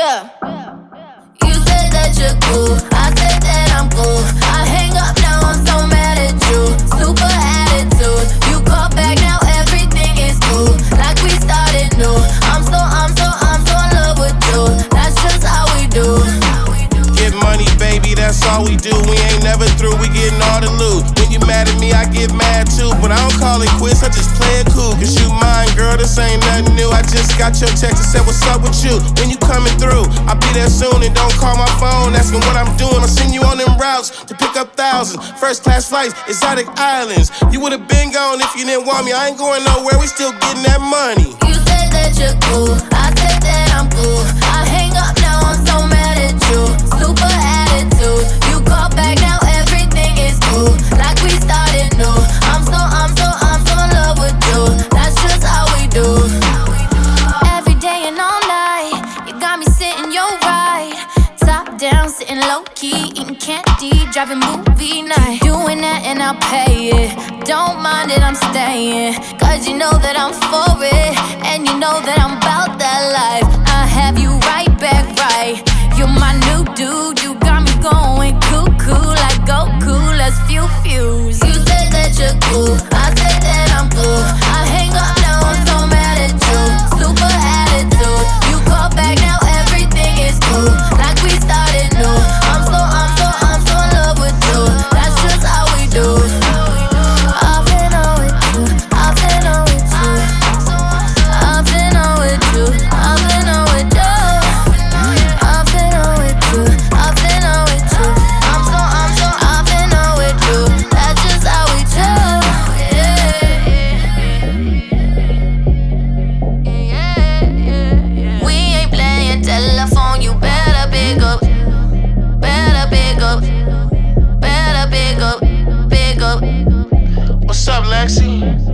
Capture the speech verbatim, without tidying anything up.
Yeah. You said that you're cool, I said that I'm cool. I hang up now, I'm so mad at you. Super attitude, you call back now, everything is cool. Like we started new. I'm so, I'm so, I'm so in love with you. That's just how we do. Get money, baby, that's all we do. We ain't never through, we getting all the loot. When you mad at me, I get mad too. But I don't call it quits, I just play it cool. Cause you mine, girl, this ain't nothing new. I just got your text and said, what's up with you? When you coming through, I'll be there soon. And don't call my phone asking what I'm doing. I'll send you on them routes to pick up thousands. First class flights, exotic islands. You would've been gone if you didn't want me. I ain't going nowhere, we still getting that money. You said that you're cool, I said that I'm cool. I hang up now, I'm so mad at you. Super attitude, you call back now, everything is cool. Like we started new. I'm so, I'm so, I'm so in love with you. That's just how we do. Every day and all night, you got me sitting your right. Top down, sitting low key, eating candy, driving movie night. Doing that and I'll pay it. Don't mind it, I'm staying. Cause you know that I'm for it, and you know that I'm about that life. I have you right back right. You're my new dude, you got me going cuckoo like Goku, let's few fuse. You said that you're cool, I said that I'm cool. I hang up now, I'm so mad at you. Super attitude, you call back now, everything is cool. Like we started new. I'm so, I'm so, I'm so in love with you. That's just how we do. I've been on with you, I've been on with you. I've been on with you, I've been on with you. I've been on with you, I've been on with you. I'm so, I'm so, I've been on with you. That's just how we do. Yeah. We ain't playing telephone, you better pick up. Better pick up. Better pick up, pick up. What's up, Lexi?